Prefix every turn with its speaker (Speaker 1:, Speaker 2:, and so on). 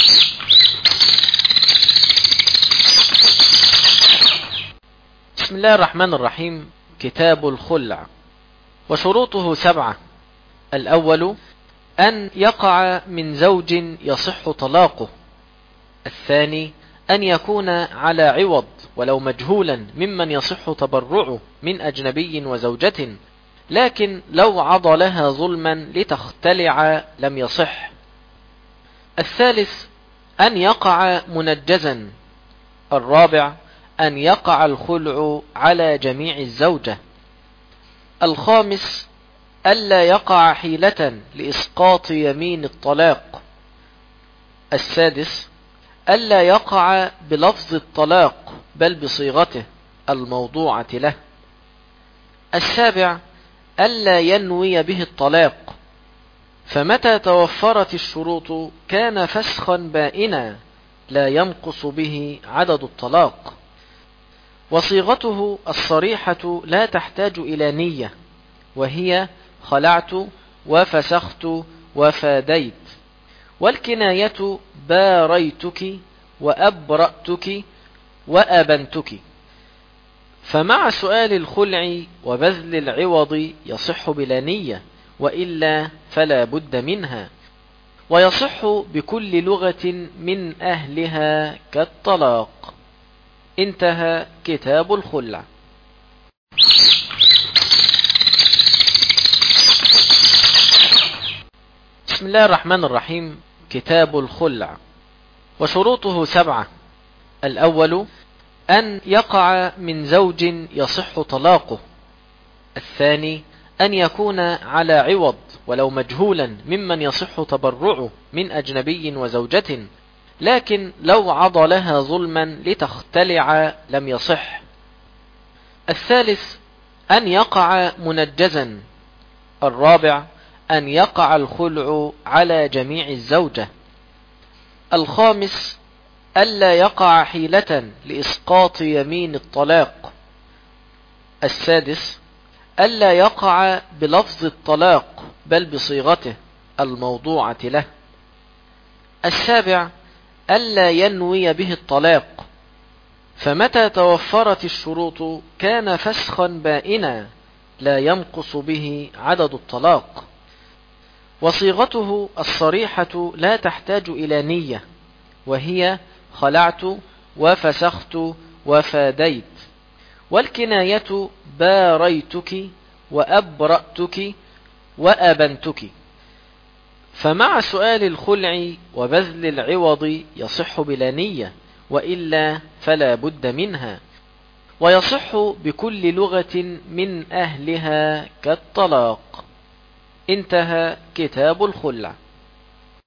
Speaker 1: بسم الله الرحمن الرحيم. كتاب الخلع، وشروطه 7. الأول أن يقع من زوج يصح طلاقه. الثاني أن يكون على عوض ولو مجهولا ممن يصح تبرعه من أجنبي وزوجة، لكن لو عضلها ظلما لتختلع لم يصح. الثالث أن يقع منجزا. الرابع أن يقع الخلع على جميع الزوجة. الخامس ألا يقع حيلة لإسقاط يمين الطلاق. السادس ألا يقع بلفظ الطلاق بل بصيغته الموضوعة له. السابع ألا ينوي به الطلاق، فمتى توفرت الشروط كان فسخا بائنا لا ينقص به عدد الطلاق. وصيغته الصريحة لا تحتاج إلى نية، وهي خلعت وفسخت وفاديت. والكناية باريتك وأبرأتك وأبنتك. فمع سؤال الخلع وبذل العوض يصح بلا نية، وإلا فلا بد منها، ويصح بكل لغة من أهلها كالطلاق. انتهى كتاب الخلع. بسم الله الرحمن الرحيم. كتاب الخلع، وشروطه 7. الأول أن يقع من زوج يصح طلاقه. الثاني أن يكون على عوض ولو مجهولا ممن يصح تبرعه من أجنبي وزوجة، لكن لو عضلها ظلما لتختلع لم يصح. الثالث أن يقع منجزا. الرابع أن يقع الخلع على جميع الزوجة. الخامس ألا يقع حيلة لإسقاط يمين الطلاق. السادس ألا يقع بلفظ الطلاق بل بصيغته الموضوعة له. السابع ألا ينوي به الطلاق، فمتى توفرت الشروط كان فسخا بائنا لا ينقص به عدد الطلاق. وصيغته الصريحة لا تحتاج إلى نية، وهي خلعت وفسخت وفاديت. والكناية باريتك وأبرأتك وأبنتك. فمع سؤال الخلع وبذل العوض يصح بلا نية، وإلا فلا بد منها، ويصح بكل لغة من أهلها كالطلاق. انتهى كتاب الخلع.